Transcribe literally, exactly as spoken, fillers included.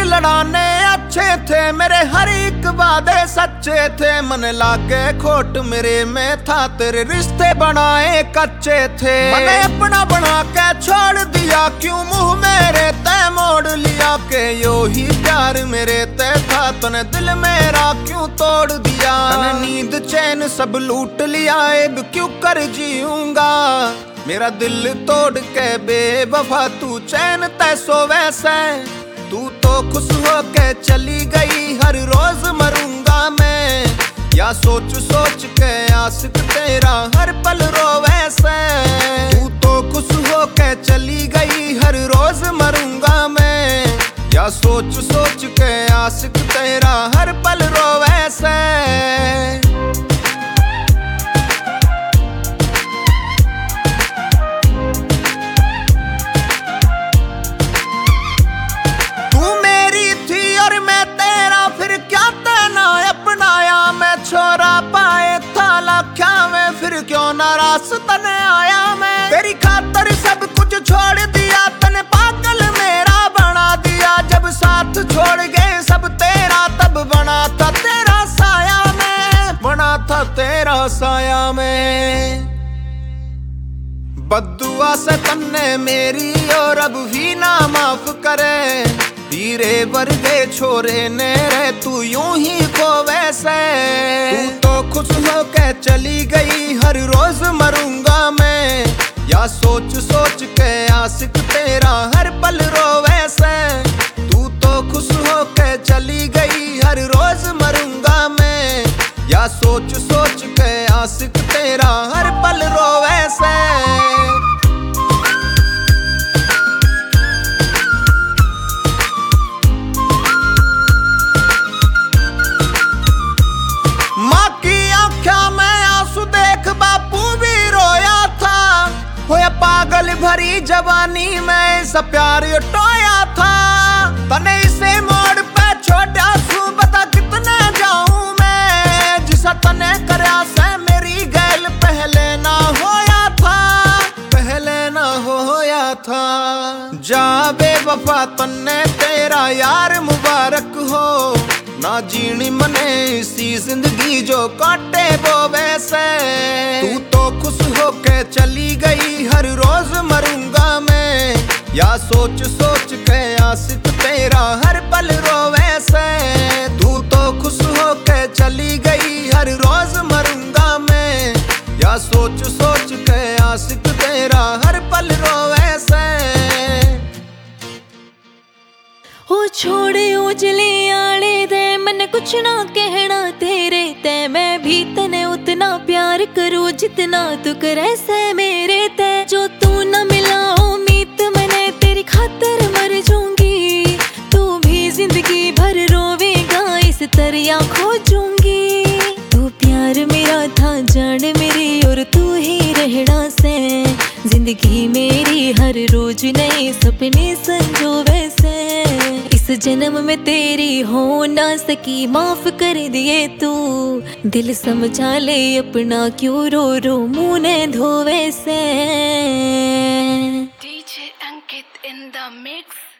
लड़ाने अच्छे थे, मेरे हर एक वादे सच्चे थे। मन लागे खोट मेरे में था, तेरे रिश्ते बनाए कच्चे थे। मैंने अपना बना के छोड़ दिया, क्यों मुंह मेरे तय मोड़ लिया। के यो ही प्यार मेरे तय था, तूने दिल मेरा क्यों तोड़ दिया। तूने नींद चैन सब लूट लिया, अब क्यों कर जीऊंगा। मेरा दिल तोड़ के बेवफा तू चैन तय सो वैसे। तू तो खुश हो के चली गई, हर रोज मरूंगा मैं। या सोच सोच के आशिक तेरा हर पल रोवे से। तू तो खुश हो के चली गई, हर रोज मरूंगा मैं। या सोच सोच के आशिक तेरा हर पल रोवे से। छोरा पाए था लाख्या में, फिर क्यों नाराज तने आया मैं। तेरी खातर सब कुछ छोड़ दिया, तने पागल मेरा बना दिया। जब साथ छोड़ गए सब तेरा, तब बना था तेरा साया में। बना था तेरा साया में। बद्दुआ से तन्ने मेरी और अब भी ना माफ करे। हीरे वर्गे छोरे ने रे तू यूं ही को वैसे। तू तो खुश हो के चली गई, हर रोज मरूंगा मैं। या सोच सोच के आशिक तेरा हर पल रोवे से। तू तो खुश हो के चली गई, हर रोज मरूंगा मैं। या सोच सोच के आशिक तेरा हर पल रोवे से। पागल भरी जवानी में सब प्यार टोया था। तने इसे मोड़ पे छोड़ा सू, बता कितना जाऊं मैं। जिसा तने करया से मेरी गैल पहले ना होया था, पहले ना होया था। जा बेवफा तन्ने तेरा यार मुबारक हो। ना जीनी मने इसी जिंदगी जो काटे वो वैसे। तू तो खुश हो के चली गई, हर रोज मरूंगा मैं। या सोच सोच के आशिक तेरा हर पल रोवे से। तू तो खुश हो के चली गई, हर रोज मरूंगा मैं। या सोच सोच के आशिक तेरा हर पल रोवे से। ओ छोड़े उजले आले दे, मन कुछ ना कहना तेरे ते। मैं भी तने उतना प्यार करूं जितना तू करे से मेरे ते। जो तू न मिला उम्मीद मैंने, तेरी खातर मर जाऊंगी। तू भी जिंदगी भर रोवेगा, इस तरह खोजूंगी। तू प्यार मेरा था जान मेरी, और तू ही रहना से। जिंदगी मेरी हर रोज नए सपने संजो वैसे। इस जन्म में तेरी हो ना सकी, माफ कर दिए तू। दिल समझा ले अपना, क्यों रो रो मुँह ने धोवे से। D J Ankit in the mix.